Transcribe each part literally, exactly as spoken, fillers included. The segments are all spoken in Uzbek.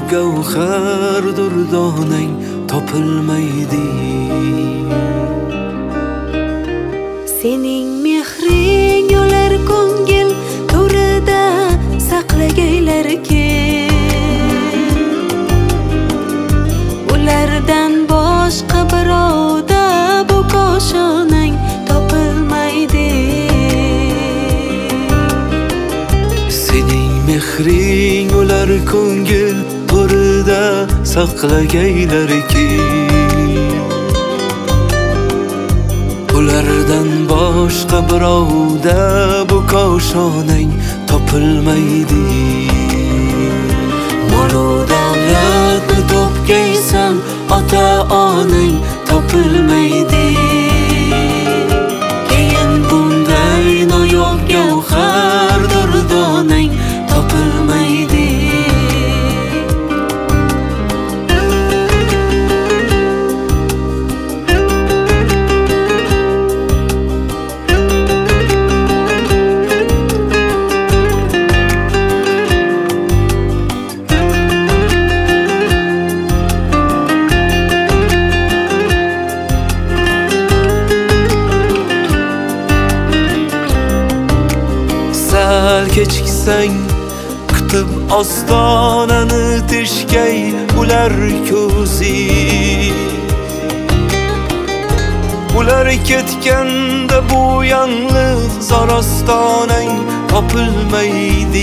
gavhar durdonang topilmaydi. Sening mehring yo'lar ko'ngil to'rida saqlagaylarki, ulardan boshqa birovda bu koshonang topilmaydi. Sening mehring ular ko'ngil to'rida saqlagaylarki, ulardan boshqa birovda bu koshonang topilmaydi. Mol-u davlatni topgaysan, ota-onang topilmaydi. Keyin bunday noyob gavhar durdonang topilmaydi. Kechiksang kutib ostonani teshgay ular ko'zi. Ular ketganda bu yanglig' zor ostonang topilmaydi.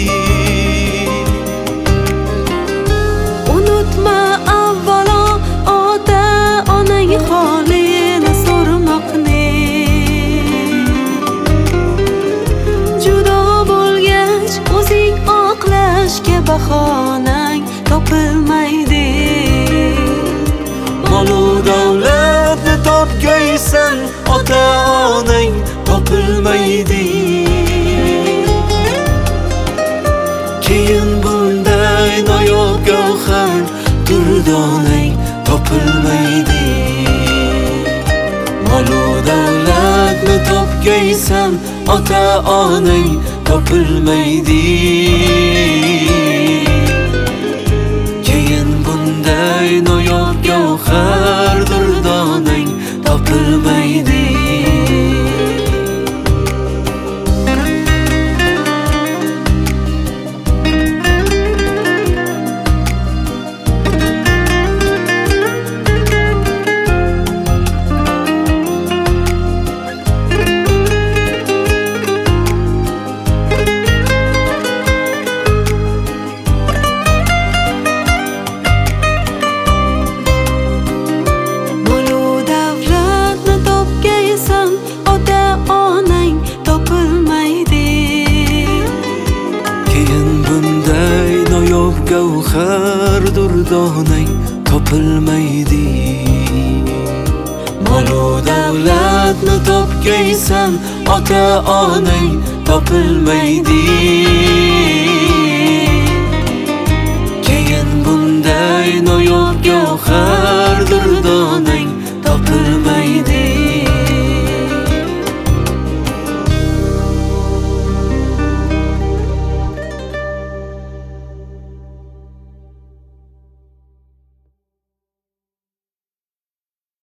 Unutma avvalo ota-onang holini so'rmoqni. O'zing oqlashga bahonang topilmaydi. Mol-u davlatni topgaysan, ota-onang topilmaydi. Keyin bunday noyob gavhar durdonang topilmaydi. Mol-u davlatni topgaysan, ota-onang topilmaydi. Keyin bunday noyob gavhar durdonang topilmaydi. Gavhar durdonang topilmaydi. Mol-u davlatni topgaysan, ota-onang topilmaydi. Keyin bunday noyob gavhar durdonang